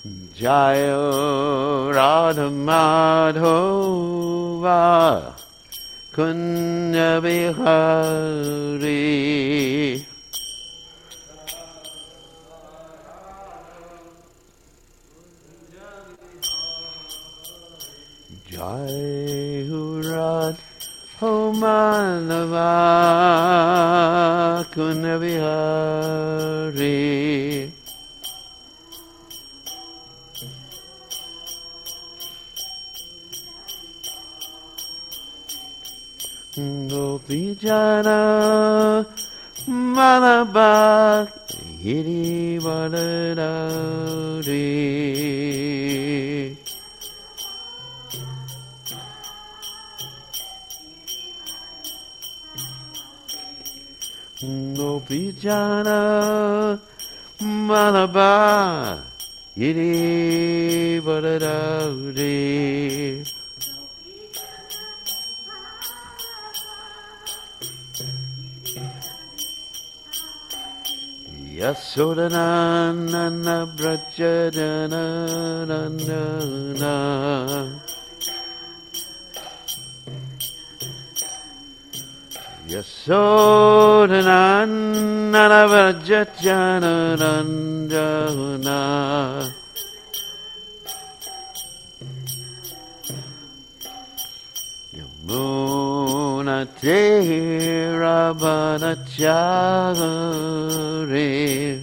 Jayo Radha Madhova Kunya Bihari Jayo Radha Madhova Kunya Bihari Gopijana Malabak Giri Valadari Gopijana Malabak Giri Valadari Yasodanana Brajadanana Yasodanana Brajadanana Yamuna Tera Banachari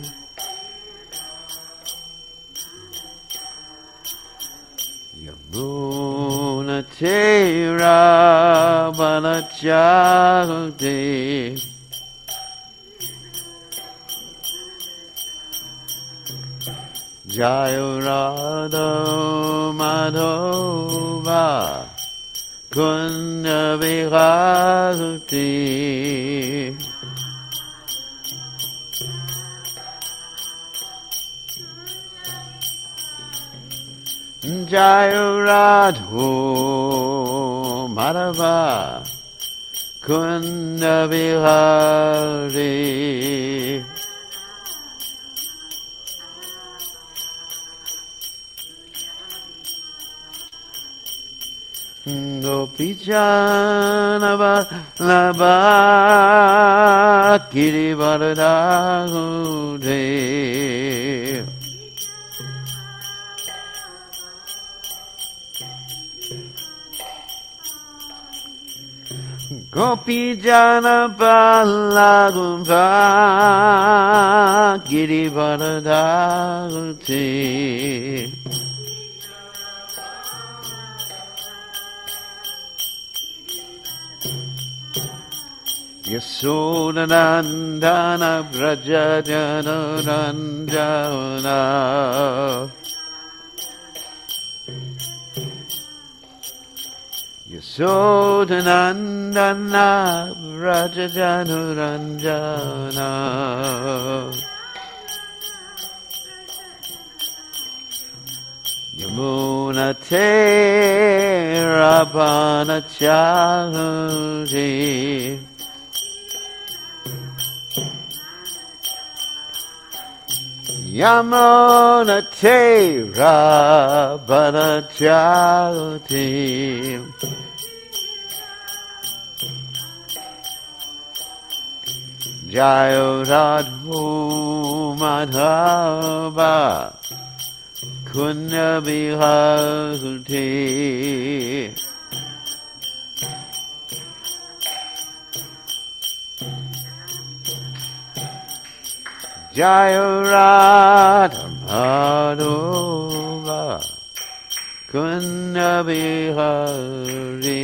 Yamuna Tera Banachari Jayo Radha Madhova Kunya Bihari Jayo Radha Madhava Kunya Bihari Gopijana Vallabha Giri Valadari Gopijana Vallabha Giri Valadari Yasodanandana Brajadanandana Yasodanandana Brajadanandana Yamuna Tera Banachari Yamuna Tera Banachari Jayo Radha Madhava Kunya Bihari Jayo Radha Madhava Kunya Bihari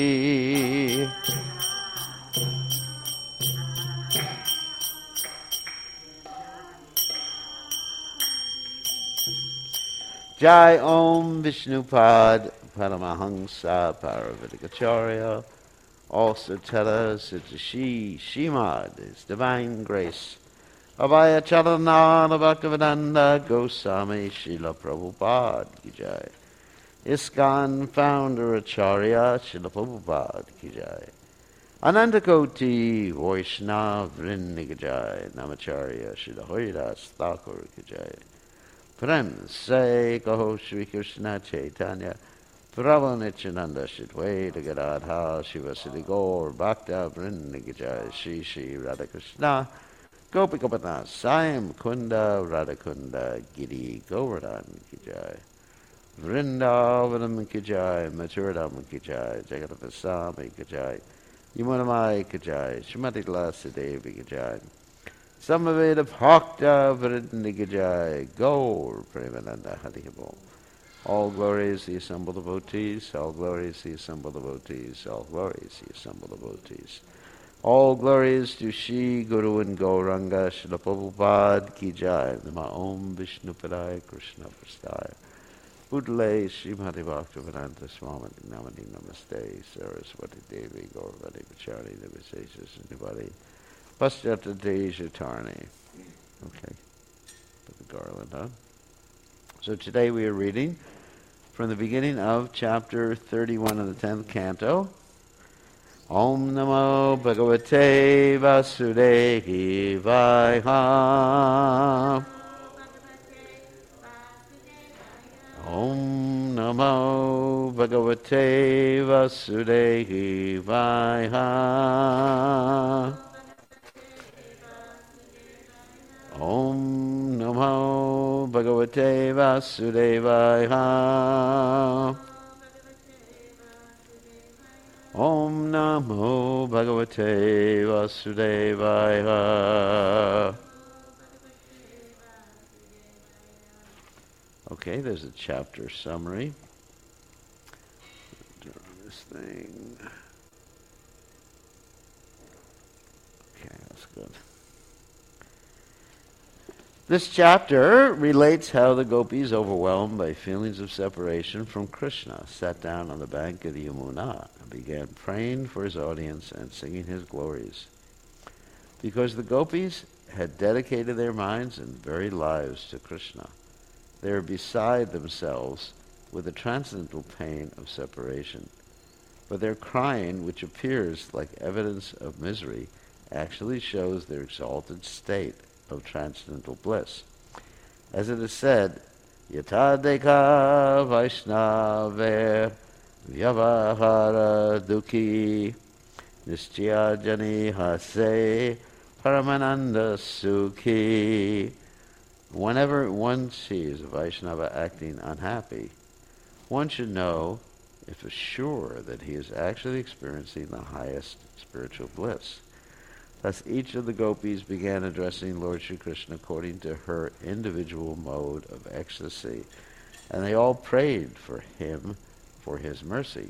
Jai Om Vishnupad Paramahansa Paravidikacharya. Also tell us that the Shimad is divine grace. Abhaya Chalananda Bhaktivedanta Goswami Srila Prabhupada Ki Jai. ISKCON founder Acharya Srila Prabhupada Ki Jai. Anandakoti Vaishnava Vrinda Ki Jai. Namacharya Srila Haridas Thakur Ki Jai. Prem Se Kaho Shri Krishna Chaitanya Prabhu Nityananda Shidwaita Gadadha Shiva Siddhi Gaur Bhakta Vrinda Gijaya Shri Shri Radha Krishna Gopikapatna Sayam Kunda Radhakunda Giri Govardhan Gijaya Vrindavanam Kijai, Maturadam Kijai, Jagatapasami Kijai, Yamunamai Kijai, Shrimati Lasadevi Kijai, Samaveda Bhakta Vrinda Kijai, Gaur Premananda Harihabo. All glories the assembled devotees, all glories the assembled devotees, all glories the assembled devotees. All glories to Shri Guru and Gauranga, Srila Prabhupada Ki Jai, Nama Om Vishnupadaya Krishna Prastaya. Udle Srimati Bhaktivedanta Swami Namani Namaste Saraswati Devi Gauravati Pachari Nivasesas Nivadi Paschata Deja Tarni. Okay, put the garland on. So today we are reading from the beginning of chapter 31 of the 10th canto. Om Namo Bhagavate Vasudevaya. Om Namo Bhagavate Vasudevaya. Om Namo Bhagavate Vasudevaya. Om Namo Bhagavate Vasudevaya. Okay, there's a chapter summary. Turn on this thing. Okay, that's good. This chapter relates how the gopis, overwhelmed by feelings of separation from Krishna, sat down on the bank of the Yamuna and began praying for his audience and singing his glories. Because the gopis had dedicated their minds and very lives to Krishna, they are beside themselves with the transcendental pain of separation. But their crying, which appears like evidence of misery, actually shows their exalted state of transcendental bliss. As it is said, Yata deka Vaishnava Vyavahara Dukhi Nischya Jani Hase Paramananda Sukhi. Whenever one sees a Vaishnava acting unhappy, one should know, if assured, that he is actually experiencing the highest spiritual bliss. Thus each of the gopis began addressing Lord Sri Krishna according to her individual mode of ecstasy, and they all prayed for him, for his mercy.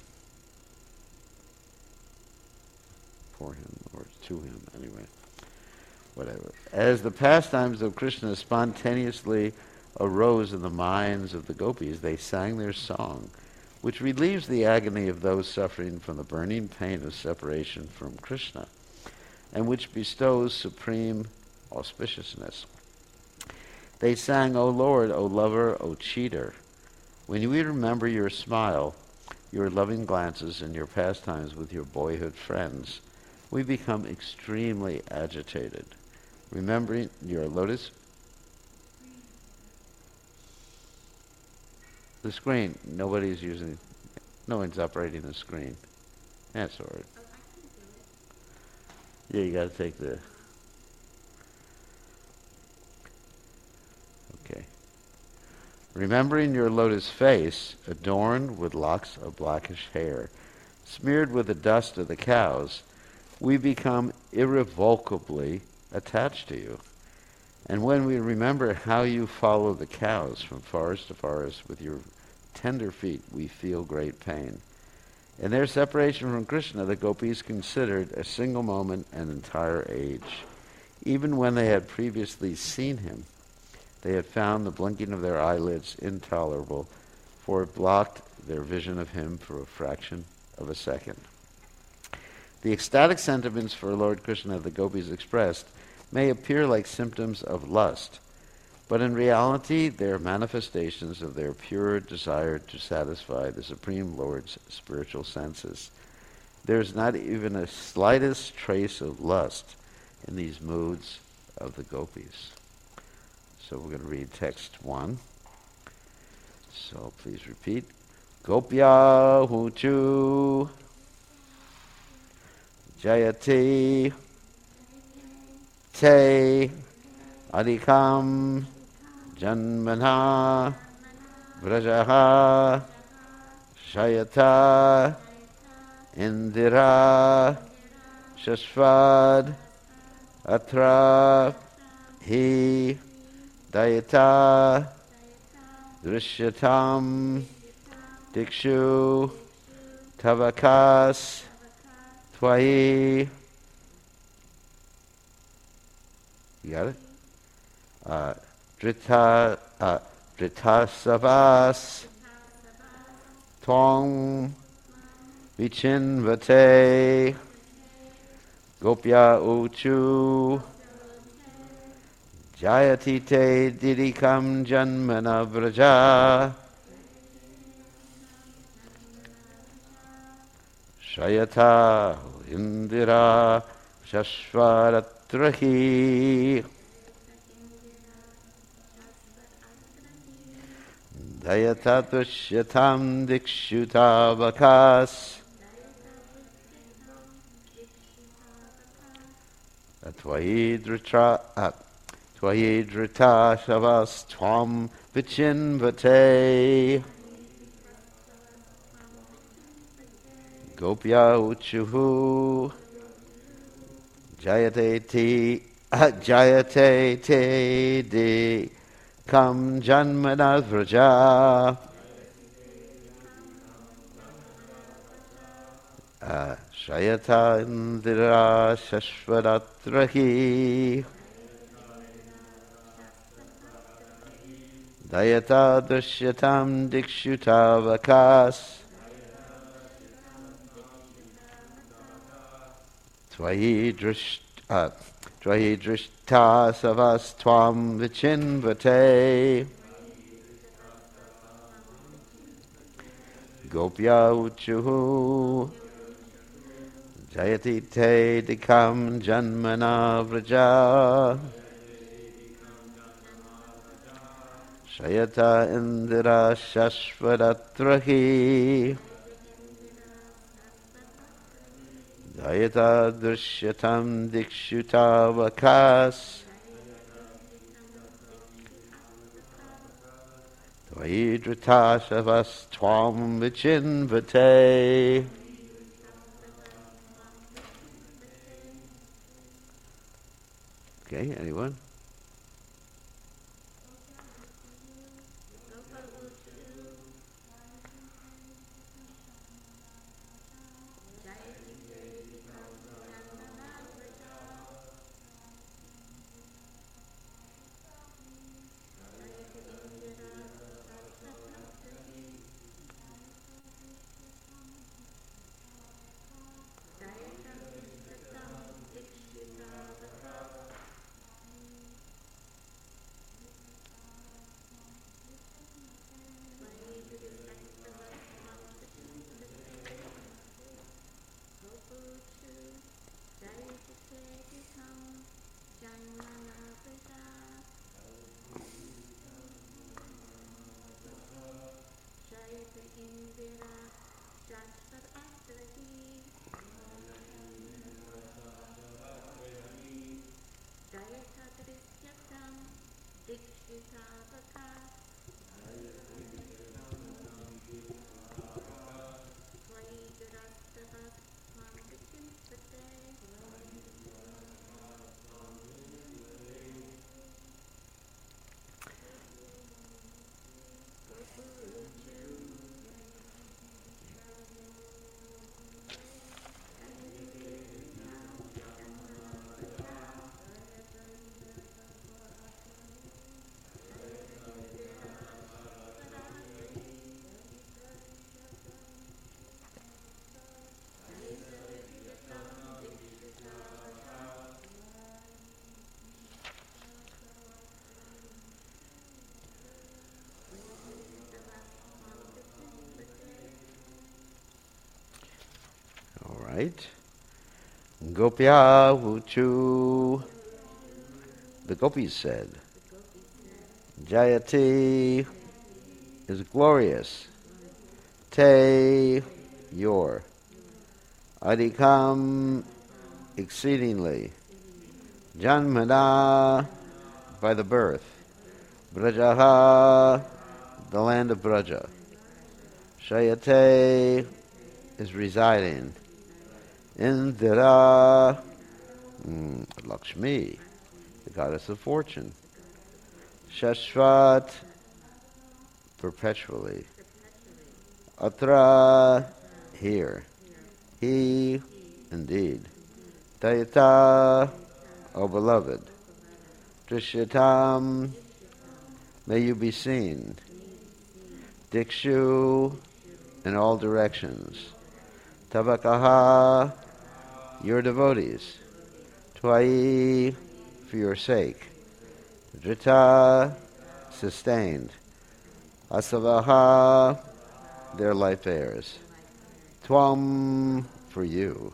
For him, or to him, anyway. Whatever. As the pastimes of Krishna spontaneously arose in the minds of the gopis, they sang their song, which relieves the agony of those suffering from the burning pain of separation from Krishna, and which bestows supreme auspiciousness. They sang, O Lord, O lover, O cheater, when we remember your smile, your loving glances, and your pastimes with your boyhood friends, we become extremely agitated. Remembering your lotus... The screen, nobody's using... No one's operating the screen. That's all right. Yeah, you got to take the... Okay. Remembering your lotus face, adorned with locks of blackish hair, smeared with the dust of the cows, we become irrevocably attached to you. And when we remember how you follow the cows from forest to forest with your tender feet, we feel great pain. In their separation from Krishna, the gopis considered a single moment an entire age. Even when they had previously seen him, they had found the blinking of their eyelids intolerable, for it blocked their vision of him for a fraction of a second. The ecstatic sentiments for Lord Krishna the gopis expressed may appear like symptoms of lust, but in reality they are manifestations of their pure desire to satisfy the Supreme Lord's spiritual senses. There is not even a slightest trace of lust in these moods of the gopis. So we're going to read text 1. So please repeat. Gopya Huchu Jayati Te Adikam Janmana Vrajaha Shayata Indira Shashvad Atra Hi Dayata Drishyatam Dikshu Tavakas Twayi. You got it? Dritasavas Twang Vichinvate Gopya Uchu Jayatite Didikam Janmana Vraja Shayata Indira Shashvaratrahi Dayatatusyatam Dikshutavakas Tvayidrita Shavas Tvam Vichinvate Gopya Uchuhu Jayate Te Di Kam Janmana Vraja Shayata Indira Shashvaratrahi Dayata Dusyatam Dikshutavakas Tvayidrishta Savas Tvam Vichinvate Gopya Uchuhu Jayati Te Dikam Janmana Vraja Shayata Indira Shashvaratrahi Dayata Drishyatam Dikshutavakas Tvayidrita Savas Tvam Vichinvate. Okay, anyone? Right? Gopya Vuchu. The gopis said, Jayati is glorious. Te, your. Adhikam, exceedingly. Janmana, by the birth. Brajaha, the land of Braja. Shayate is residing. Indira, Lakshmi, the goddess of fortune. Shashvat, perpetually. Atra, here. He, indeed. Dayata, O beloved. Drishyatam, may you be seen. Dikshu, in all directions. Tabakaha, your devotees. Twai, for your sake. Drita, sustained. Asavaha, their life heirs. Twam, for you.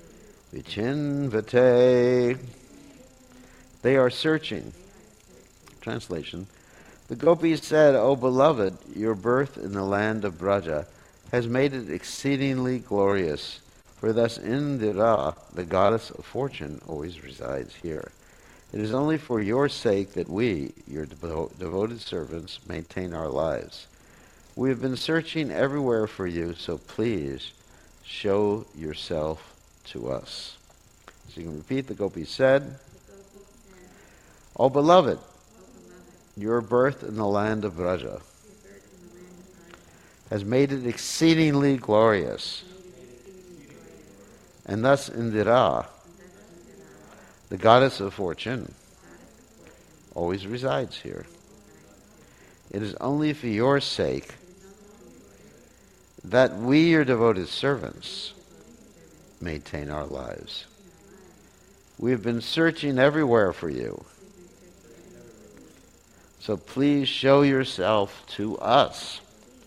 Vichinvate, they are searching. Translation, the gopis said, O beloved, your birth in the land of Braja has made it exceedingly glorious, for thus Indira, the goddess of fortune, always resides here. It is only for your sake that we, your devoted servants, maintain our lives. We have been searching everywhere for you, so please show yourself to us. So you can repeat, the gopis said, O beloved, your birth in the land of Braja has made it exceedingly glorious. And thus Indira, the goddess of fortune, always resides here. It is only for your sake that we, your devoted servants, maintain our lives. We have been searching everywhere for you. So please show yourself to us.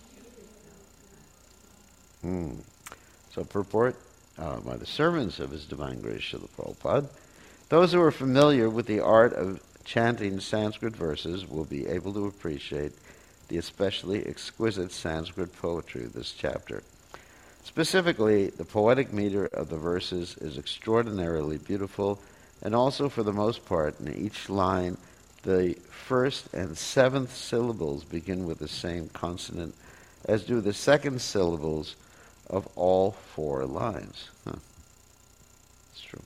So purport by the servants of His Divine Grace Srila Prabhupada. Those who are familiar with the art of chanting Sanskrit verses will be able to appreciate the especially exquisite Sanskrit poetry of this chapter. Specifically, the poetic meter of the verses is extraordinarily beautiful, and also for the most part, in each line, the first and seventh syllables begin with the same consonant, as do the second syllables of all four lines. It's true.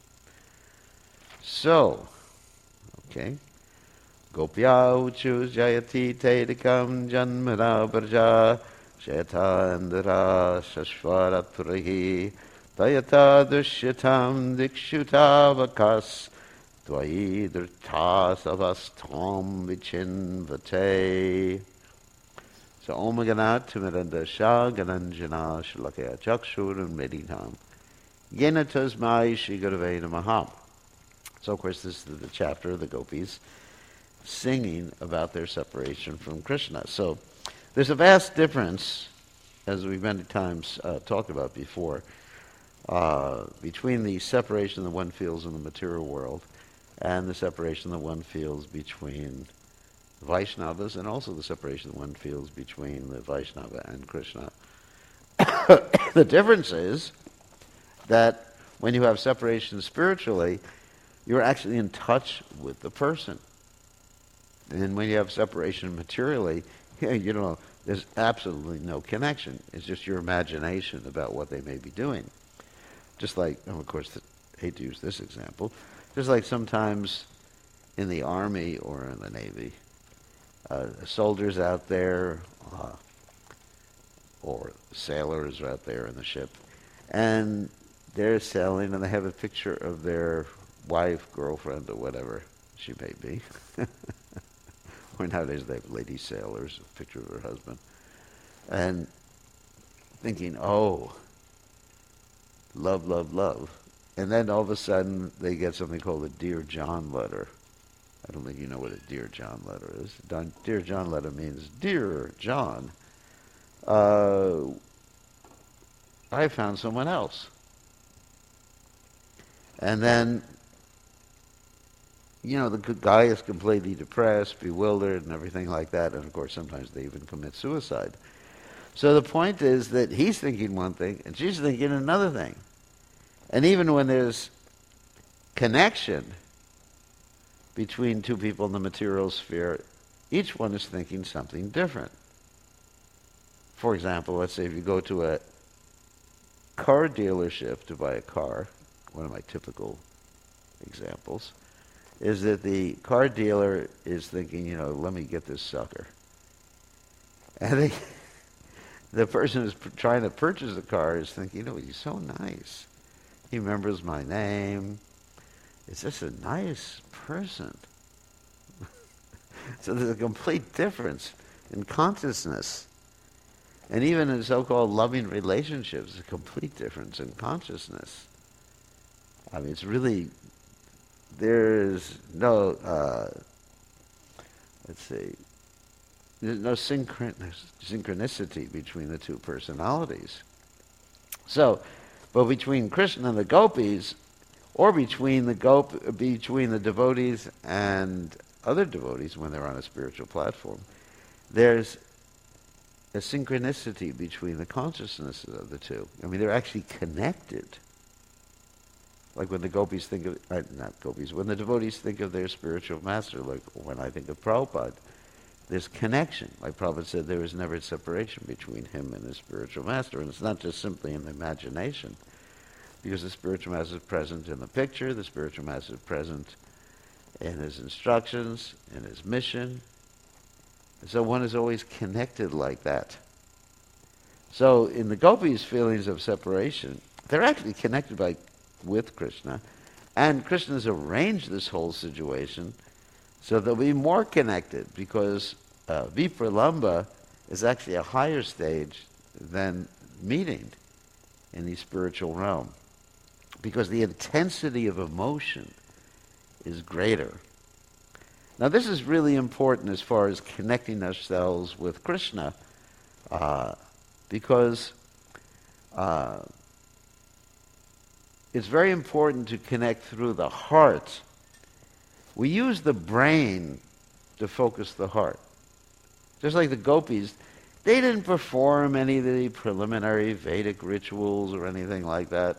So, okay. Gopya uchu jayati tedikam janmana barja Shaitandra Shashvaratrahi Dayata Dushyatam Dikshutavakas Dvai Drta Savastam Vichinvate. So Om Ganat Timiranda Shah Gananjana Shalakaya Chakshur and Meditam Yena Tasmai Shri Gurave Namaha. So of course this is the chapter of the gopis singing about their separation from Krishna. So there's a vast difference, as we've many times talked about before, between the separation that one feels in the material world and the separation that one feels between Vaishnavas, and also the separation that one feels between the Vaishnava and Krishna. The difference is that when you have separation spiritually, you're actually in touch with the person. And when you have separation materially, you know, there's absolutely no connection. It's just your imagination about what they may be doing. Just like, of course, I hate to use this example, just like sometimes in the Army or in the Navy, soldiers out there, or sailors are out there in the ship, and they're sailing and they have a picture of their wife, girlfriend, or whatever she may be. Or nowadays they have lady sailors, a picture of her husband. And thinking, oh, love, love, love. And then all of a sudden they get something called a Dear John letter. I don't think you know what a Dear John letter is. Dear John letter means, Dear John, I found someone else. And then the guy is completely depressed, bewildered, and everything like that. And of course, sometimes they even commit suicide. So the point is that he's thinking one thing and she's thinking another thing. And even when there's connection between two people in the material sphere, each one is thinking something different. For example, let's say if you go to a car dealership to buy a car, one of my typical examples, is that the car dealer is thinking, let me get this sucker. And the person who's trying to purchase the car is thinking, he's so nice. He remembers my name. It's just a nice person. So there's a complete difference in consciousness. And even in so-called loving relationships, a complete difference in consciousness. I mean, it's really, there's no, there's no synchronicity between the two personalities. So, but between Krishna and the gopis, or between the devotees and other devotees when they're on a spiritual platform, there's a synchronicity between the consciousnesses of the two. I mean, they're actually connected. Like when the gopis think of, when the devotees think of their spiritual master, like when I think of Prabhupada, there's connection. Like Prabhupada said, there is never separation between him and his spiritual master. And it's not just simply in the imagination, because the spiritual master is present in the picture, the spiritual master is present in his instructions, in his mission. So one is always connected like that. So in the gopis' feelings of separation, they're actually connected with Krishna, and Krishna's arranged this whole situation so they'll be more connected, because Vipralambha is actually a higher stage than meeting in the spiritual realm, because the intensity of emotion is greater. Now this is really important as far as connecting ourselves with Krishna, because it's very important to connect through the heart. We use the brain to focus the heart. Just like the gopis, they didn't perform any of the preliminary Vedic rituals or anything like that.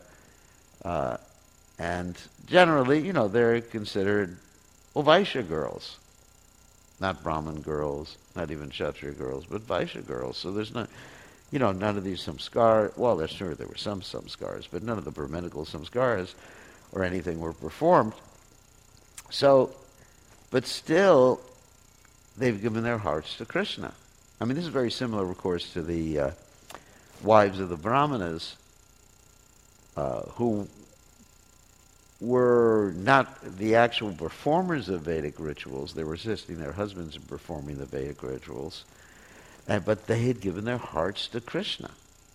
And generally, they're considered Vaishya girls. Not Brahmin girls, not even Kshatriya girls, but Vaishya girls. So there's not, none of these samskars. Well, that's true, there were some samskars, but none of the Brahminical samskaras or anything were performed. So, but still, they've given their hearts to Krishna. I mean, this is very similar, of course, to the wives of the Brahmanas, who were not the actual performers of Vedic rituals. They were assisting their husbands in performing the Vedic rituals. But they had given their hearts to Krishna.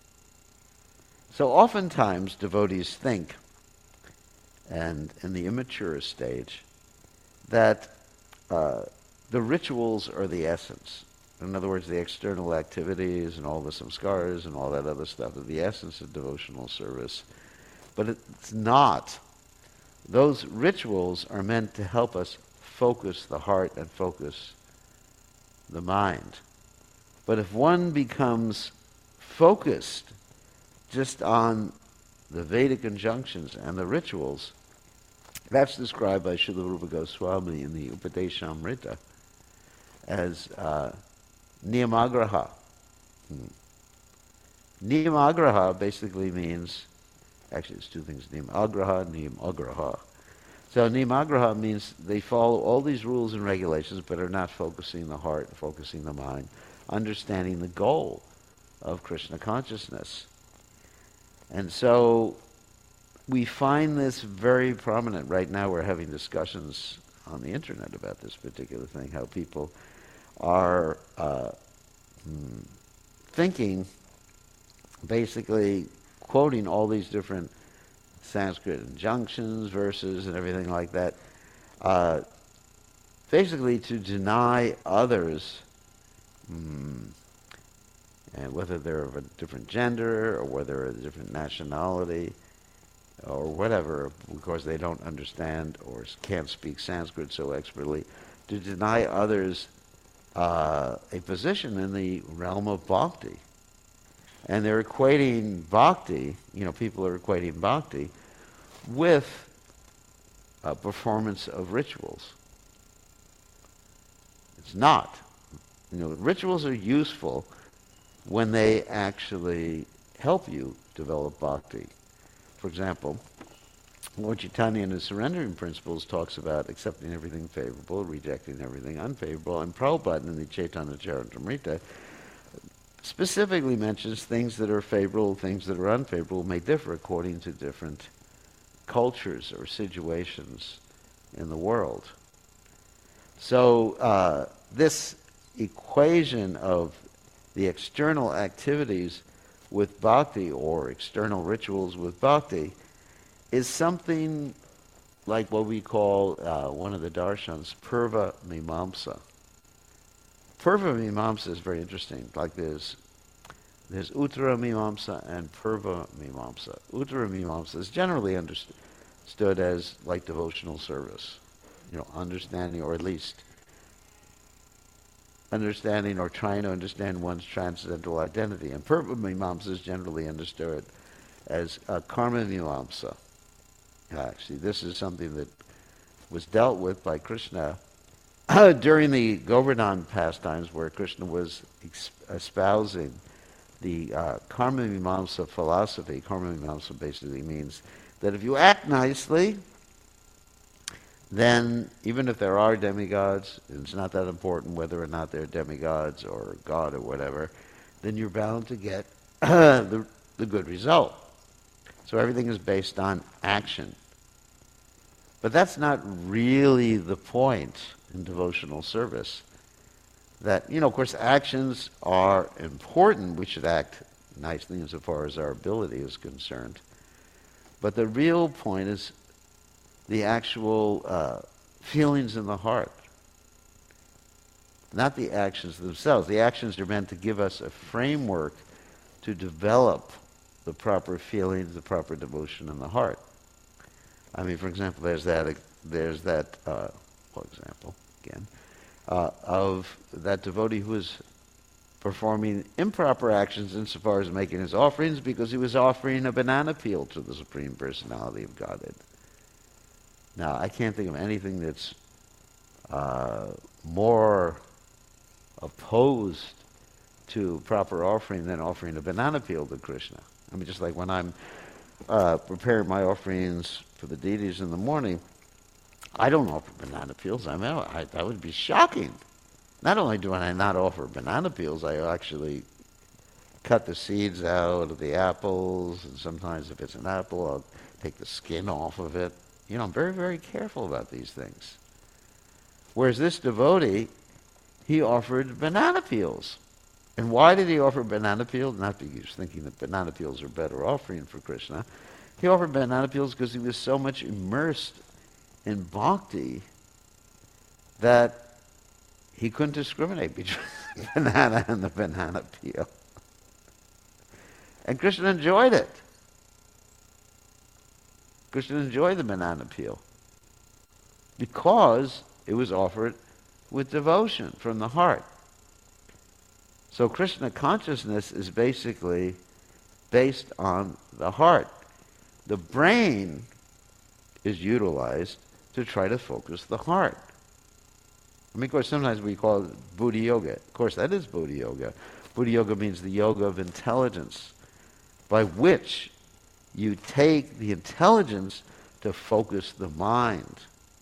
So oftentimes devotees think, and in the immature stage, that the rituals are the essence. In other words, the external activities and all the samskaras and all that other stuff are the essence of devotional service. But it's not. Those rituals are meant to help us focus the heart and focus the mind. But if one becomes focused just on the Vedic injunctions and the rituals, that's described by Srila Rupa Goswami in the Upadeshamrita as niyamagraha. Niyamagraha basically means, actually it's two things, niyamagraha, niyamagraha. So niyamagraha means they follow all these rules and regulations but are not focusing the heart, focusing the mind, understanding the goal of Krishna consciousness. And so we find this very prominent. Right now we're having discussions on the internet about this particular thing, how people are thinking, basically quoting all these different Sanskrit injunctions, verses, and everything like that, basically to deny others, and whether they're of a different gender or whether they're a different nationality, or whatever, because they don't understand or can't speak Sanskrit so expertly, to deny others a position in the realm of bhakti. And they're equating bhakti, people are equating bhakti with a performance of rituals. It's not. Rituals are useful when they actually help you develop bhakti. For example, Lord Chaitanya in his surrendering principles talks about accepting everything favorable, rejecting everything unfavorable, and Prabhupada in the Chaitanya Charitamrita specifically mentions things that are favorable, things that are unfavorable may differ according to different cultures or situations in the world. So this equation of the external activities with bhakti or external rituals with bhakti is something like what we call one of the darshans, Purva Mimamsa. Purva Mimamsa is very interesting. Like there's Uttara Mimamsa and Purva Mimamsa. Uttara Mimamsa is generally understood as like devotional service. Understanding, or at least understanding or trying to understand one's transcendental identity. And Purva Mimamsa is generally understood as Karma Mimamsa. Actually, this is something that was dealt with by Krishna during the Govardhan pastimes, where Krishna was espousing the Karma Mimamsa philosophy. Karma Mimamsa basically means that if you act nicely, then even if there are demigods, it's not that important whether or not they're demigods or God or whatever, then you're bound to get the good result. So everything is based on action. But that's not really the point in devotional service. That, of course, actions are important. We should act nicely insofar as our ability is concerned. But the real point is the actual feelings in the heart, not the actions themselves. The actions are meant to give us a framework to develop the proper feelings, the proper devotion in the heart. I mean, for example, there's that for example, again, of that devotee who is performing improper actions insofar as making his offerings because he was offering a banana peel to the Supreme Personality of Godhead. Now, I can't think of anything that's more opposed to proper offering than offering a banana peel to Krishna. I mean, just like when I'm preparing my offerings for the deities in the morning, I don't offer banana peels. I mean, that would be shocking. Not only do I not offer banana peels, I actually cut the seeds out of the apples, and sometimes if it's an apple, I'll take the skin off of it. I'm very, very careful about these things. Whereas this devotee, he offered banana peels. And why did he offer banana peels? Not because he was thinking that banana peels are better offering for Krishna. He offered banana peels because he was so much immersed in bhakti that he couldn't discriminate between the banana and the banana peel. And Krishna enjoyed it. Krishna enjoyed the banana peel because it was offered with devotion from the heart. So Krishna consciousness is basically based on the heart. The brain is utilized to try to focus the heart. I mean, of course, sometimes we call it Buddhi Yoga. Of course, that is Buddhi Yoga. Buddhi Yoga means the yoga of intelligence, by which you take the intelligence to focus the mind.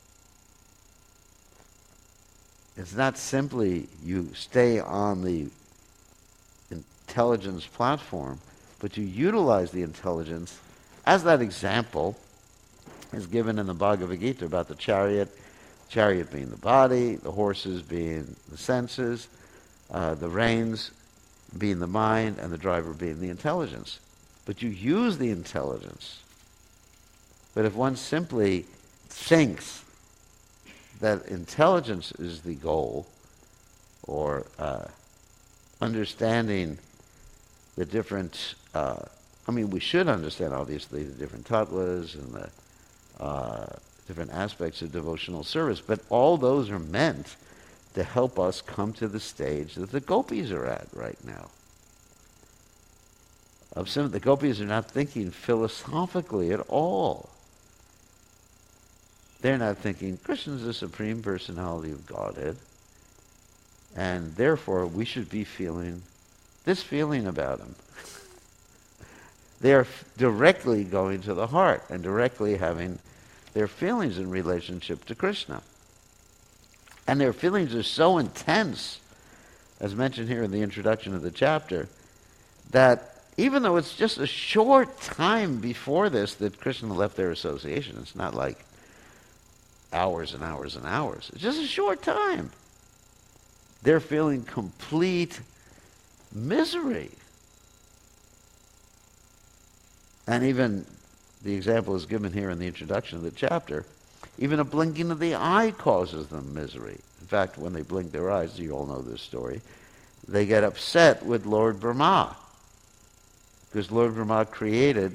It's not simply you stay on the intelligence platform, but you utilize the intelligence, as that example is given in the Bhagavad Gita about the chariot being the body, the horses being the senses, the reins being the mind, and the driver being the intelligence. But you use the intelligence. But if one simply thinks that intelligence is the goal, or understanding the different I mean, we should understand, obviously, the different tattvas and the different aspects of devotional service, but all those are meant to help us come to the stage that the gopis are at right now. The gopis are not thinking philosophically at all. They're not thinking, Krishna's the Supreme Personality of Godhead, and therefore we should be feeling this feeling about him. They're directly going to the heart and directly having their feelings in relationship to Krishna. And their feelings are so intense, as mentioned here in the introduction of the chapter, that even though it's just a short time before this that Krishna left their association, it's not like hours and hours and hours. It's just a short time. They're feeling complete misery. And even the example is given here in the introduction of the chapter. Even a blinking of the eye causes them misery. In fact, when they blink their eyes, you all know this story, they get upset with Lord Brahma. Because Lord Brahma created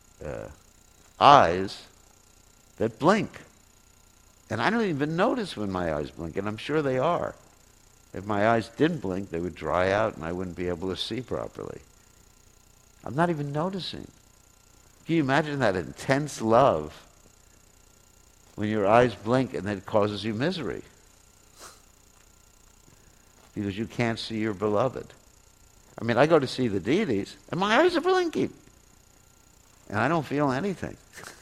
eyes that blink. And I don't even notice when my eyes blink, and I'm sure they are. If my eyes didn't blink, they would dry out and I wouldn't be able to see properly. I'm not even noticing. Can you imagine that intense love when your eyes blink and then it causes you misery? Because you can't see your beloved. I mean, I go to see the deities and my eyes are blinking. And I don't feel anything.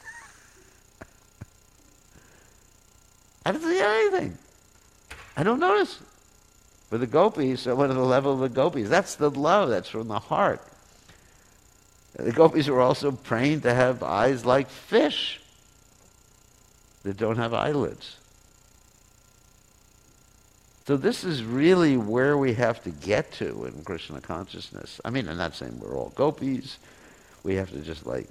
I don't see anything. I don't notice. For the gopis, so what are the level of the gopis? That's the love, that's from the heart. The gopis were also praying to have eyes like fish that don't have eyelids. So this is really where we have to get to in Krishna consciousness. I mean, I'm not saying we're all gopis. We have to just like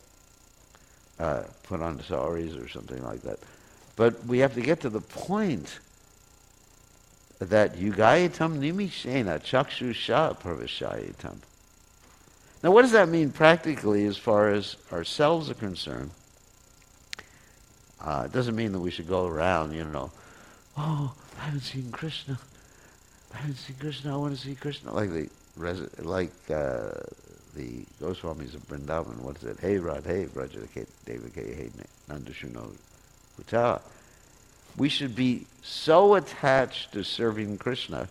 put on saris or something like that. But we have to get to the point that yugayatam nimishena chakshusha pravashayatam. Now, what does that mean practically as far as ourselves are concerned? It doesn't mean that we should go around, oh, I haven't seen Krishna. I haven't seen Krishna. I want to see Krishna. Like the Goswamis of Vrindavan. What is it? Hey Radhe, Vrajadake, Devake, Hey Nandashuno Uta. We should be so attached to serving Krishna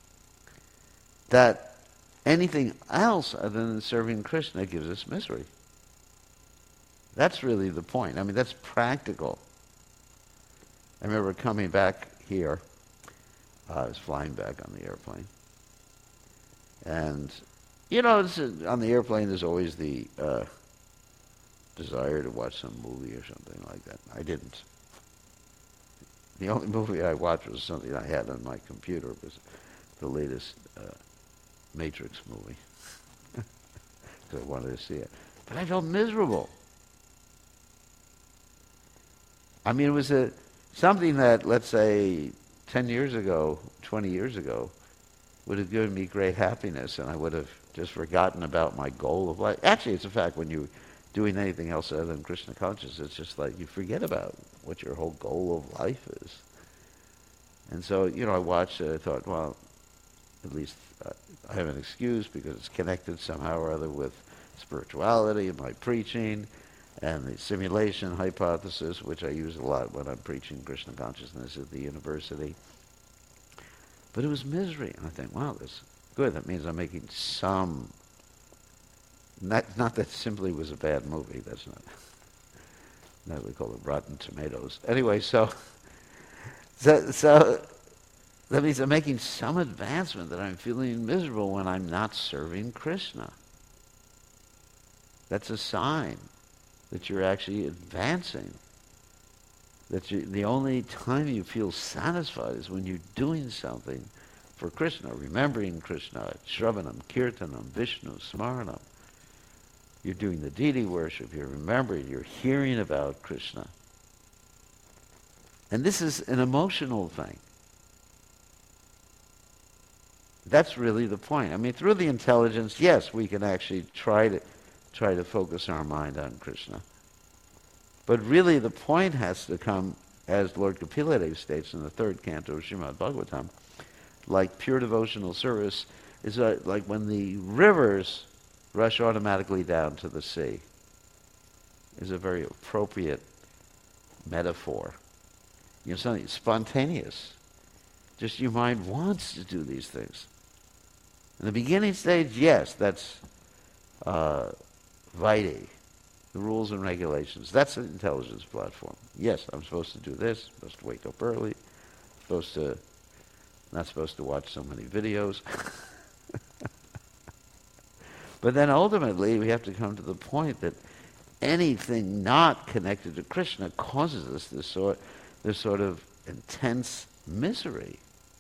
that anything else other than serving Krishna gives us misery. That's really the point. I mean, that's practical. I remember coming back here. I was flying back on the airplane. And, on the airplane there's always the desire to watch some movie or something like that. I didn't. The only movie I watched was something I had on my computer. It was the latest Matrix movie. Because I wanted to see it. But I felt miserable. I mean, it was something that, let's say, 10 years ago, 20 years ago, would have given me great happiness, and I would have just forgotten about my goal of life. Actually, it's a fact, when you're doing anything else other than Krishna consciousness, it's just like you forget about what your whole goal of life is. And so, I watched it, I thought, well, at least I have an excuse because it's connected somehow or other with spirituality and my preaching and the simulation hypothesis, which I use a lot when I'm preaching Krishna consciousness at the university. But it was misery. And I think, wow, that's good. That means I'm making some... Not that simply was a bad movie. That's not... Now we call it Rotten Tomatoes. Anyway, so that means I'm making some advancement, that I'm feeling miserable when I'm not serving Krishna. That's a sign that you're actually advancing. That the only time you feel satisfied is when you're doing something for Krishna, remembering Krishna, Shravanam, Kirtanam, Vishnu, Smaranam. You're doing the deity worship, you're remembering, you're hearing about Krishna. And this is an emotional thing. That's really the point. I mean, through the intelligence, yes, we can actually try try to focus our mind on Krishna. But really the point has to come, as Lord Kapila states in the third canto of Srimad Bhagavatam, like pure devotional service is like when the rivers rush automatically down to the sea, is a very appropriate metaphor. Something spontaneous. Just your mind wants to do these things. In the beginning stage, yes, that's Vaidhi, the rules and regulations. That's an intelligence platform. Yes, I'm supposed to do this, I'm supposed to wake up early, not supposed to watch so many videos. But then ultimately we have to come to the point that anything not connected to Krishna causes us this sort of intense misery.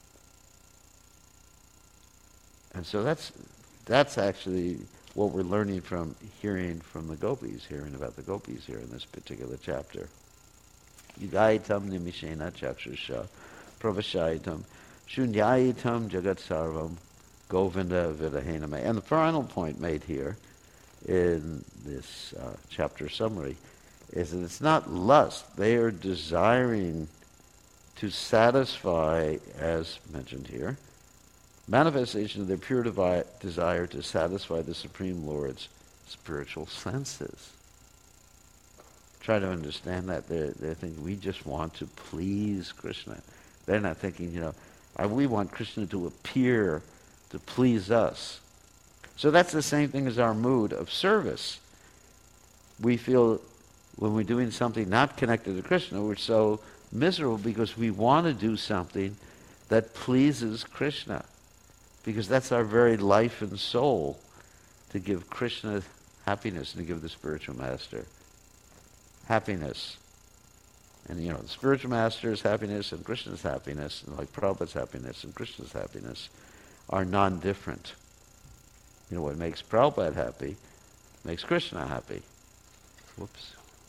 And so that's actually what we're learning from hearing from the gopis, hearing about the gopis here in this particular chapter. Yugaitam nimishena chakshusha pravashaitam shunyaitam jagat sarvam Govinda Vidahename. And the final point made here in this chapter summary is that it's not lust. They are desiring to satisfy, as mentioned here, manifestation of their pure desire to satisfy the Supreme Lord's spiritual senses. Try to understand that. They're thinking, we just want to please Krishna. They're not thinking, we want Krishna to appear to please us. So that's the same thing as our mood of service. We feel when we're doing something not connected to Krishna, we're so miserable because we want to do something that pleases Krishna. Because that's our very life and soul, to give Krishna happiness and to give the spiritual master happiness. And the spiritual master's happiness and Krishna's happiness, and like Prabhupada's happiness and Krishna's happiness, are non-different. What makes Prabhupada happy makes Krishna happy. Whoops.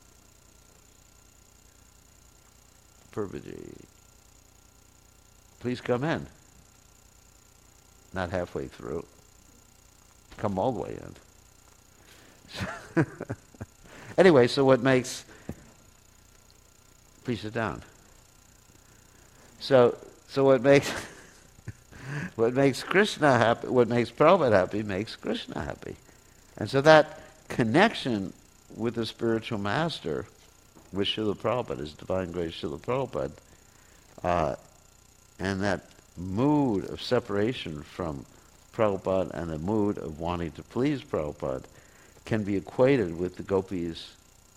Purvaji. Please come in. Not halfway through. Come all the way in. Anyway, so what makes... Please sit down. So what makes... What makes Krishna happy, what makes Prabhupada happy, makes Krishna happy. And so that connection with the spiritual master, with Srila Prabhupada, His Divine Grace Srila Prabhupada, and that mood of separation from Prabhupada and the mood of wanting to please Prabhupada can be equated with the gopis'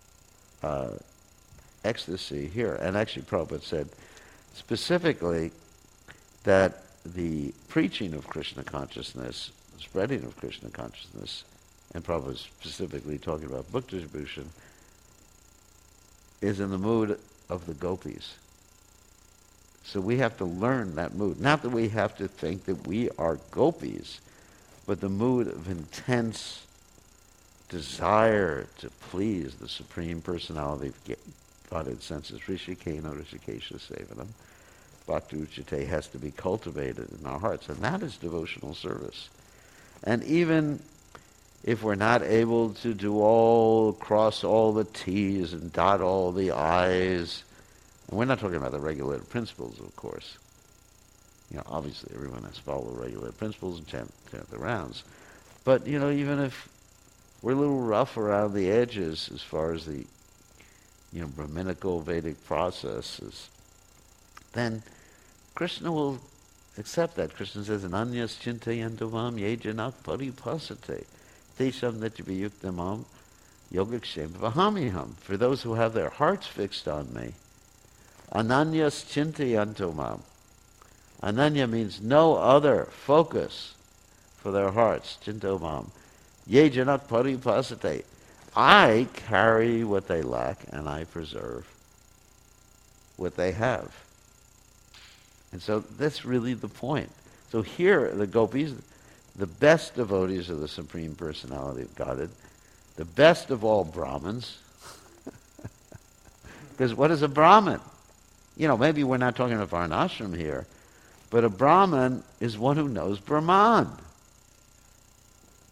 ecstasy here. And actually Prabhupada said specifically that the preaching of Krishna consciousness, the spreading of Krishna consciousness, and Prabhupada specifically talking about book distribution, is in the mood of the gopis. So we have to learn that mood. Not that we have to think that we are gopis, but the mood of intense desire to please the Supreme Personality of Godhead senses. Rishikena Rishikesha Sevanam. Bhakti Uchite has to be cultivated in our hearts, and that is devotional service. And even if we're not able to cross all the T's and dot all the I's, and we're not talking about the regulated principles, of course. Obviously everyone has to follow the regulated principles and chant the rounds. But, even if we're a little rough around the edges as far as the, Brahminical Vedic processes, then Krishna will accept that. Krishna says, Ananyas chintayantavam ye janak paripasate tesham nityavayuktamam yogakshema vahamiham. For those who have their hearts fixed on me, Ananyas chintayantamam. Ananya means no other focus for their hearts. Chintamam. Ye janak paripasate. I carry what they lack and I preserve what they have. And so that's really the point. So here, the gopis, the best devotees of the Supreme Personality of Godhead, the best of all Brahmins, because what is a Brahmin? Maybe we're not talking about Varnashram here, but a Brahmin is one who knows Brahman.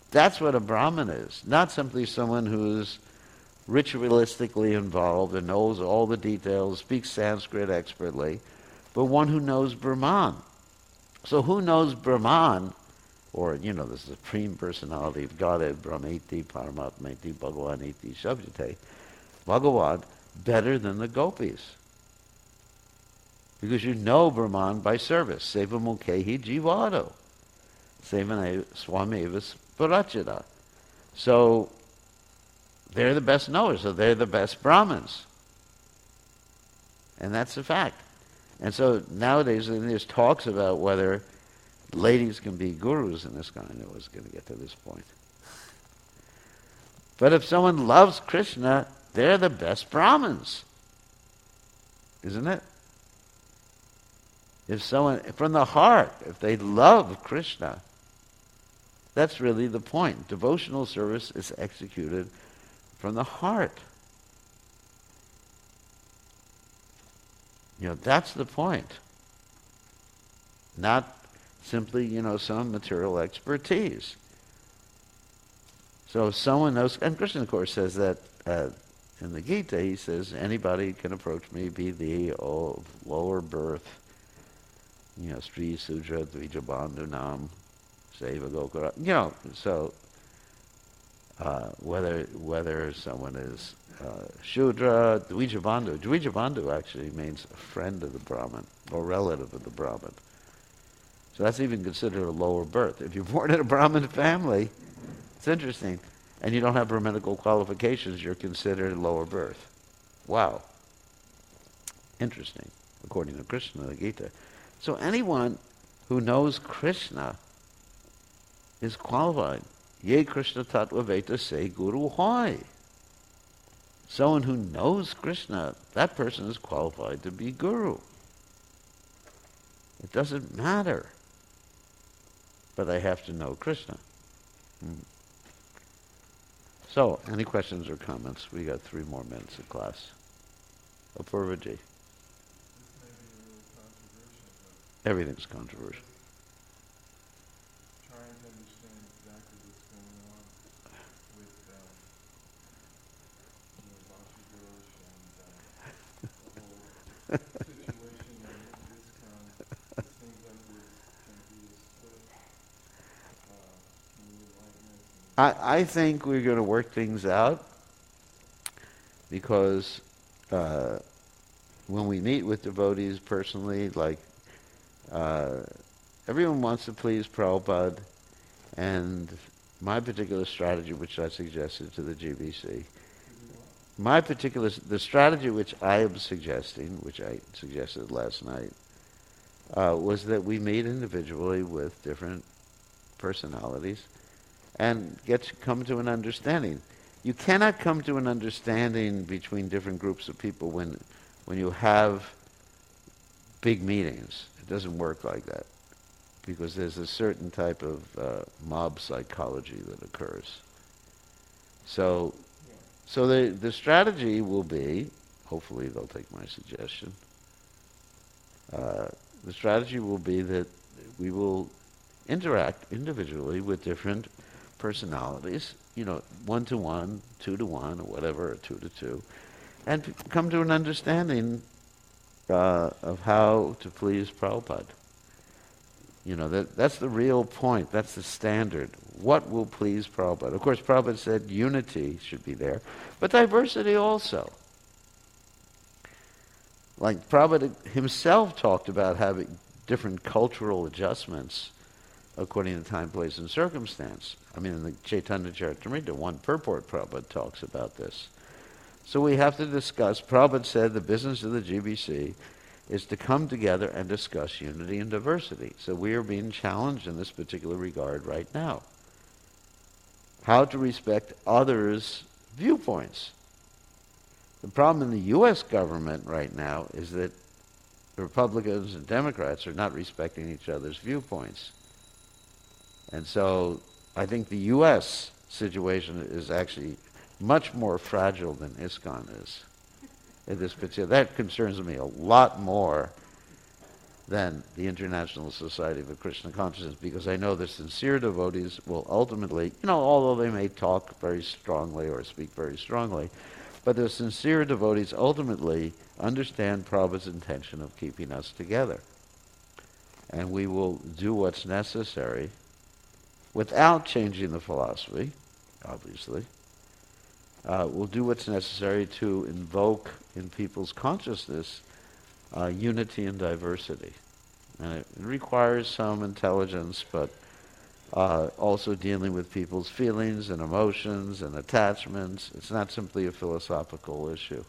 That's what a Brahmin is. Not simply someone who's ritualistically involved and knows all the details, speaks Sanskrit expertly, but one who knows Brahman. So who knows Brahman, or, the Supreme Personality of Godhead, Brahmeti, Paramatmeti, Bhagavaniti, Shabdite, Bhagavan, better than the gopis? Because you know Brahman by service. Seva mukhehi jivado. Seva swameva parachita. So they're the best knowers, so they're the best Brahmins. And that's a fact. And so nowadays there's talks about whether ladies can be gurus in this kind. I was going to get to this point. But if someone loves Krishna, they're the best Brahmins. Isn't it? If someone, from the heart, if they love Krishna, that's really the point. Devotional service is executed from the heart. That's the point. Not simply, some material expertise. So if someone knows, and Krishna, of course, says that in the Gita, he says, anybody can approach me, be thee of lower birth, Sri Sudra Dvija Bandhu Nam, Seva Gokara, so whether someone is Shudra, Dvija Bandhu actually means a friend of the Brahmin, or relative of the Brahmin. So that's even considered a lower birth. If you're born in a Brahmin family, it's interesting, and you don't have Brahminical qualifications, you're considered a lower birth. Wow. Interesting, according to Krishna, the Gita. So anyone who knows Krishna is qualified. Ye Krishna Tattva Veta say Guru Hoy. Someone who knows Krishna, that person is qualified to be Guru. It doesn't matter. But I have to know Krishna. So, any questions or comments? We got 3 more minutes of class. Apurvaji. Everything's controversial. Trying to understand exactly what's going on with Vashi Ghosh and the whole situation and ISKCON. It seems like there's going to be a split in the enlightenment. I think we're going to work things out because when we meet with devotees personally, like everyone wants to please Prabhupada, and my particular strategy, which I suggested to the GBC, the strategy which I am suggesting, which I suggested last night, was that we meet individually with different personalities and come to an understanding. You cannot come to an understanding between different groups of people when you have big meetings. It doesn't work like that because there's a certain type of mob psychology that occurs. So the strategy will be, hopefully they'll take my suggestion, the strategy will be that we will interact individually with different personalities, 1-to-1, 2-to-1, or whatever, or 2-to-2, and come to an understanding of how to please Prabhupada. That's the real point. That's the standard. What will please Prabhupada? Of course, Prabhupada said unity should be there, but diversity also. Like Prabhupada himself talked about having different cultural adjustments according to time, place, and circumstance. I mean, in the Chaitanya Charitamrita, one purport Prabhupada talks about this. So we have to discuss. Prabhupada said the business of the GBC is to come together and discuss unity and diversity. So we are being challenged in this particular regard right now. How to respect others' viewpoints. The problem in the U.S. government right now is that the Republicans and Democrats are not respecting each other's viewpoints. And so I think the U.S. situation is actually much more fragile than ISKCON is in this particular. That concerns me a lot more than the International Society for Krishna Consciousness, because I know the sincere devotees will ultimately, although they may talk very strongly or speak very strongly, but the sincere devotees ultimately understand Prabhupada's intention of keeping us together. And we will do what's necessary without changing the philosophy, obviously. We'll do what's necessary to invoke in people's consciousness unity and diversity. And it requires some intelligence, but also dealing with people's feelings and emotions and attachments. It's not simply a philosophical issue.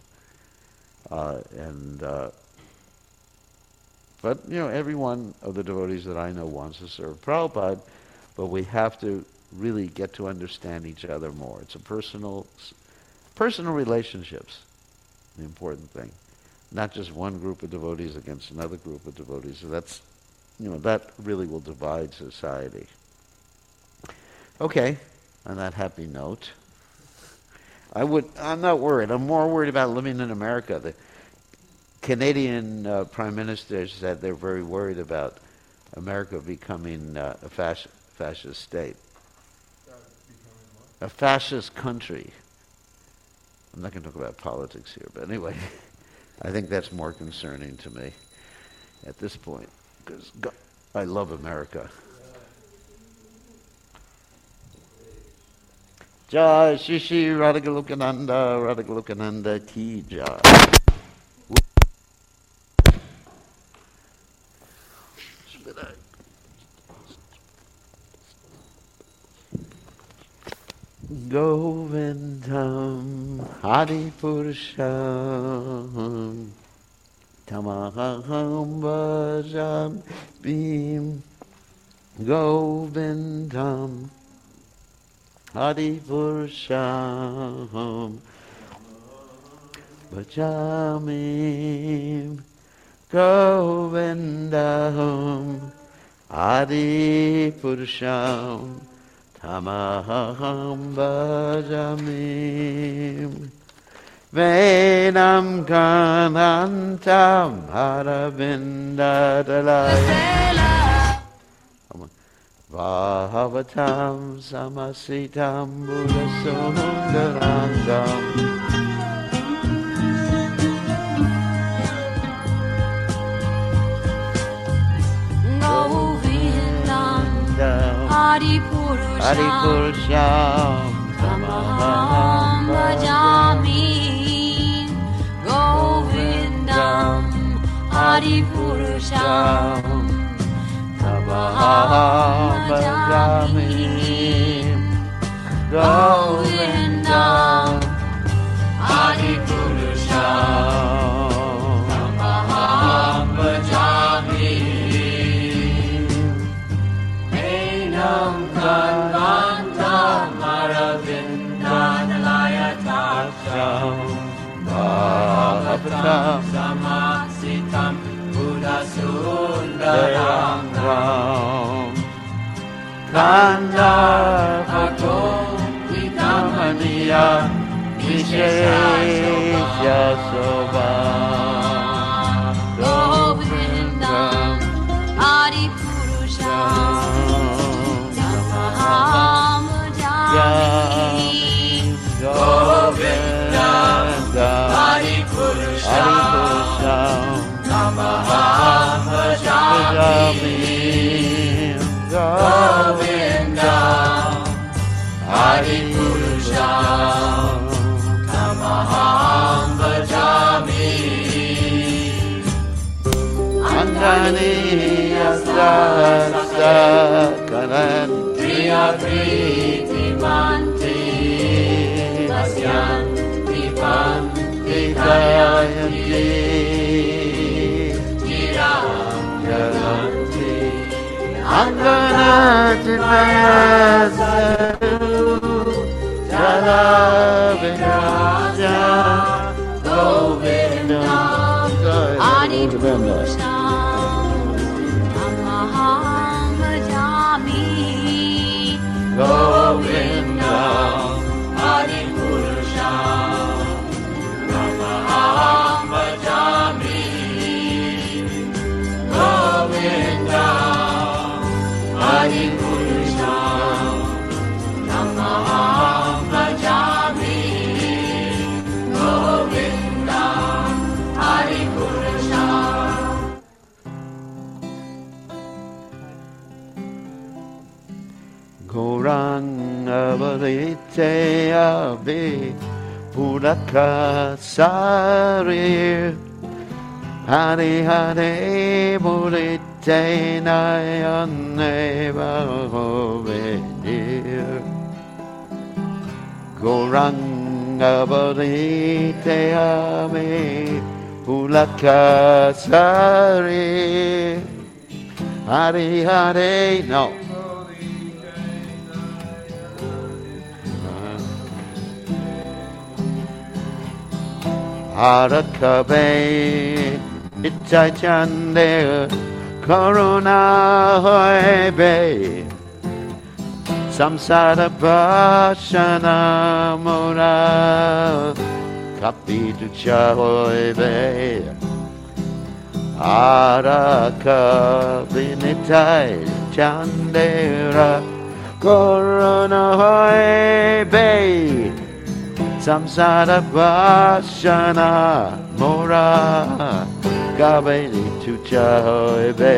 But every one of the devotees that I know wants to serve Prabhupada, but we have to really get to understand each other more. It's a personal relationships, the important thing. Not just one group of devotees against another group of devotees. So that's, that really will divide society. Okay, on that happy note, I'm not worried. I'm more worried about living in America. The Canadian Prime Minister said they're very worried about America becoming a fascist state. A fascist country. I'm not going to talk about politics here, but anyway, I think that's more concerning to me at this point, because I love America. Jai Shri Shri Radhagalokananda Ki Jai. Govindam Hari Purusham Tamaham Bhajam Bhim Govindam Hari Purusham Bhajamim Govindam Hari Purusham Tamaham Bhajamim Venam Kanantam Aravindatalaya Bhavatam Samasitam Buddhasundarangam Haripurusham Tamaham Bhajami Govindam Haripurusham Tamaham Bhajami Govindam Haripurusham Tamaham Bhajami Venam Kanvantam Aravindanalayataksham Bhavatam Samasitam Buddhasundarangam Kanda Bhato Vikamaniya Vishesha Sobha Govindam Haripurusham Tamaham Bhajami Govindam Haripurusham Tamaham Bhajami Govindam Haripurusham Tamaham Bhajami Andani Asasa Kanan Priya Priti Manti Asyanti Panti Dayanti Jalanti Angana Chinmayasaru Jala Viraja Govindam Haripurusham Tamaham Bhajami Govindam Haripurusham Tamaham Bhajami Murite Abe Pulakasari Hare Hare Murite Nayane Bahovenir Goranga Murite Abe Pulakasari Hare Hare no Harakabe Itai Chande Corona Hoebe Samsara Bashana Mora Kapitu Chahoebe Harakabe Itai Chandera Corona Hoebe Samsara Bashana Mora Kabeli Tuchahoebe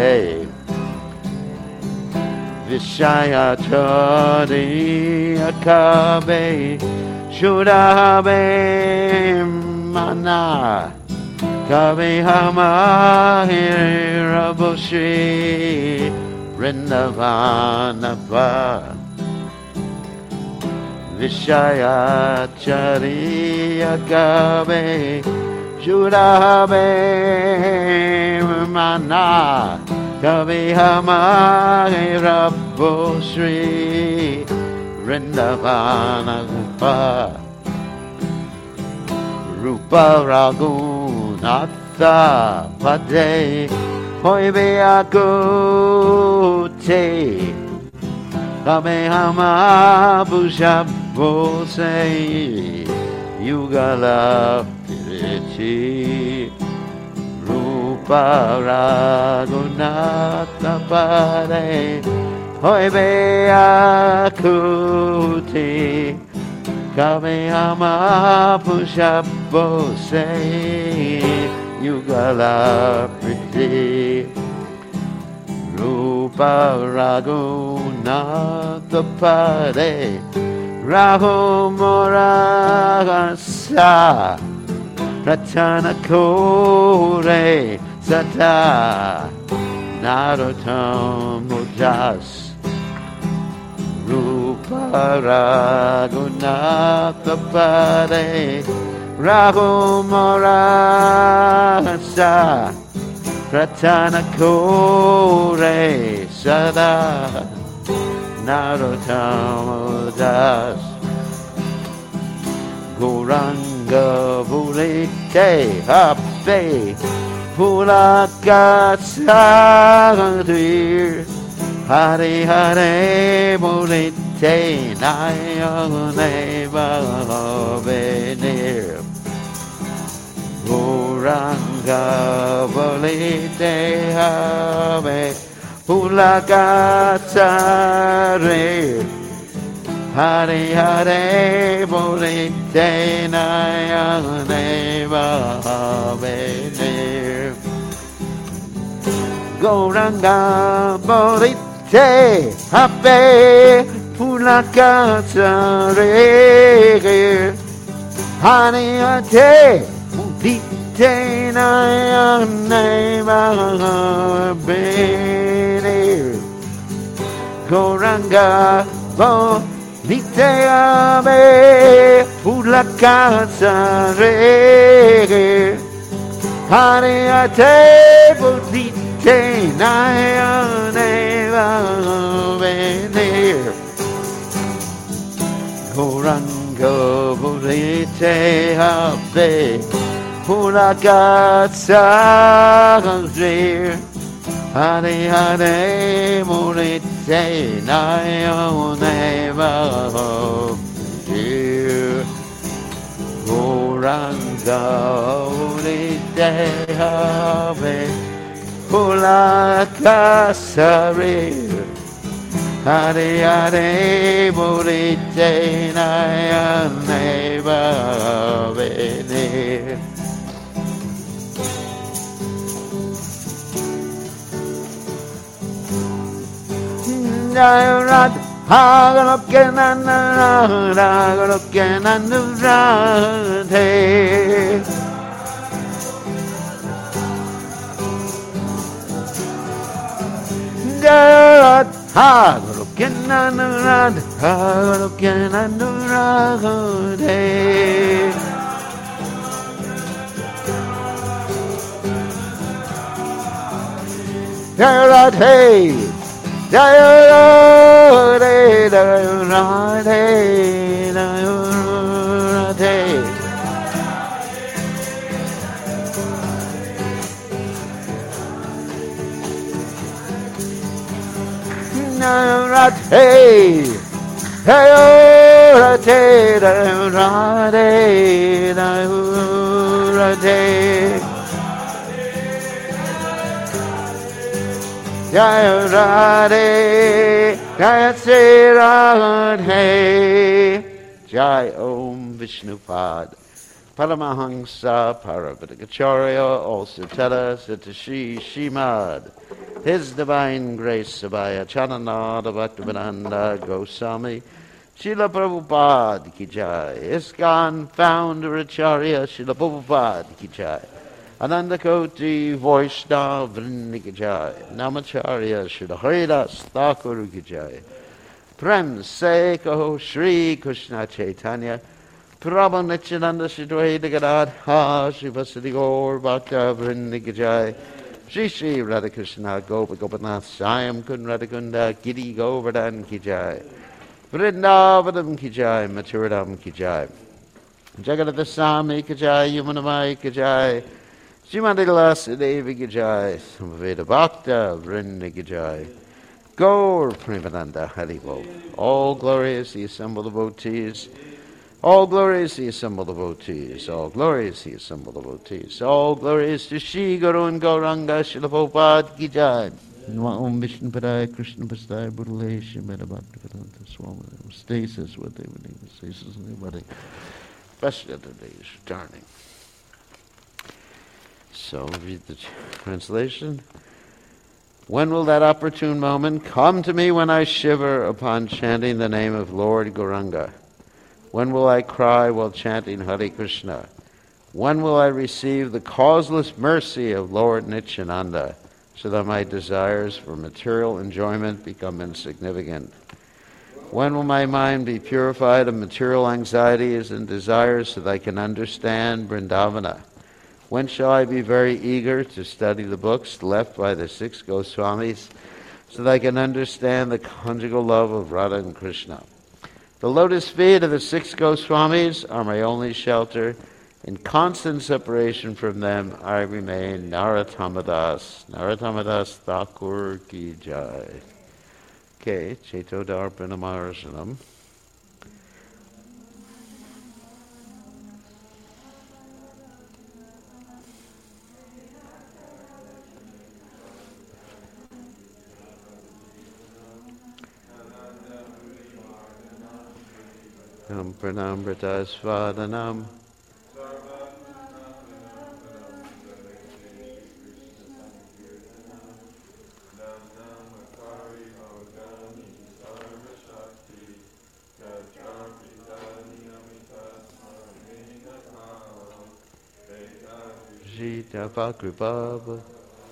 Vishaya Chodi Akabe Shudabe Mana Kabe Hama Hiraboshi Rindavanapa Vishaya Chariya Kabe Shudabe Mana Kabe Hama Rabbo Shri Vrindavanapa Rupa Raghunatha Pade Hoibe Akute Kamehama Bushabose Yugala Pirichi Rupa Raghunatha Pade Hoibe Akuti Kamehama Bushabose Yugala Pirichi Rupa Raghunatha Pade Rahu Moragasa Ratana Kore Sata Narottam Mujas Rupa Raghunatha Pade Rahu Moragasa Ratana Kore Sada Narottam Das Goranga Purite Hape Pulakasadir Hare Hare Purite Nayane Bhavenir Goranga Purite Hape Pulakasadir Hare Hare Purite Nayane Bhavenir Goranga Purite Hape Pulakasadir Hare Hare Purite Nayane Bhavenir Goranga Purite Hape Pulakasadir Hare Hare Purite Nayane Bhavenir Goranga Purite Hape Pulakasadir Hare Hare Purite Nayane Bhavenir Goranga Purite Hape Pulakasadir Hare Hare Purite Nayane Bhavenir Jai Radha 하그럽게 나누라 그렇게 나누라 돼 하그럽게 나누라 하그럽게 나누라 돼 Radhe, Jaya Radhe, Radhe, Radhe. Radhe, Jaya Radhe, Radhe, Radhe. Jaya Radhe, Jaya Sri Radhe, Jai Om Vishnupad, Paramahamsa Paravatikacharya also tell us that the Shrimad, His Divine Grace Sabaya Chananada Bhaktivedanta Goswami, Srila Prabhupada Ki Jai, ISKCON Founder Acharya Srila Prabhupada Ki Jai, Ananda Koti Vaishnava Vrinda Ki Jai, Namacharya Srila Haridas Thakur Ki Jai, Prem Se Kaho Shri Krishna Chaitanya, Prabhu Nityananda Shri Dvaita Gadadha Shri Vasudhi Gaur Bhakta Vrinda Ki Jai, Shri Shri Radhakrishna Gopa Gopanath Shyam Kun Radhakunda Giri Govardhan Ki Jai, Vrindavanam Ki Jai, Mathuradam Ki Jai, Jagadata Sami Ki Jai, Yamunamai Ki Jai, Srimati Devi Ki Jai, Samaveda Bhakta Vrinda Ki Jai, Gaur Premananda Haribol. All glory is the assembled devotees. All glory is the assembled devotees. All glory is the assembled devotees. All glory is to Shri Guru and Gauranga Srila Prabhupada Ki Jai. Om Vishnu Padaya Krishna Pasaya Budale Shrimad Bhaktivedanta Swami. Stasis what they would name. Stasis anybody. Especially the days returning. So read the translation. When will that opportune moment come to me when I shiver upon chanting the name of Lord Gauranga? When will I cry while chanting Hare Krishna? When will I receive the causeless mercy of Lord Nityananda so that my desires for material enjoyment become insignificant? When will my mind be purified of material anxieties and desires so that I can understand Vrindavana? When shall I be very eager to study the books left by the 6 Goswamis so that I can understand the conjugal love of Radha and Krishna? The lotus feet of the 6 Goswamis are my only shelter. In constant separation from them, I remain Narottamadas. Narottamadas Thakur Ki Jai. Okay, Cheto Darpanamarshanam. Pranam Pratasvadanam. Jita Pakripava.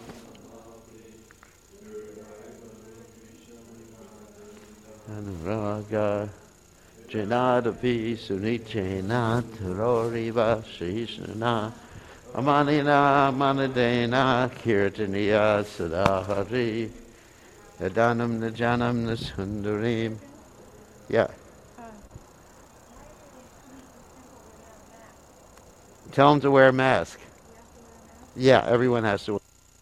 Anuraga. Janadapi Sunichena Taroriva Shishnana Amanina Manadena Kirtaniya Sadahari Nadanam Najanam Nasundarim. Yeah. Tell them to wear a mask. Yeah, everyone has to wear.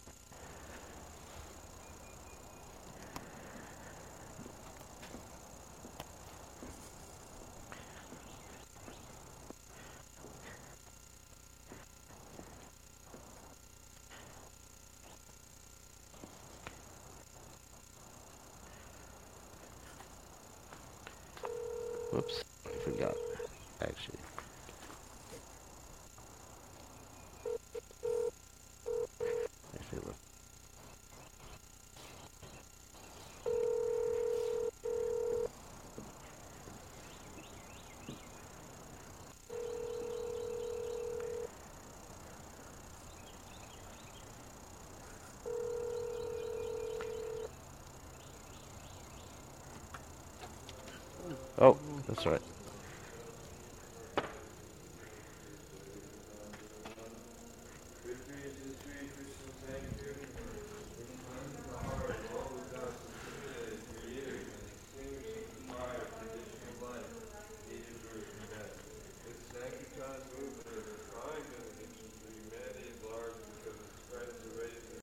Whoops, I forgot, actually. Oh, that's right.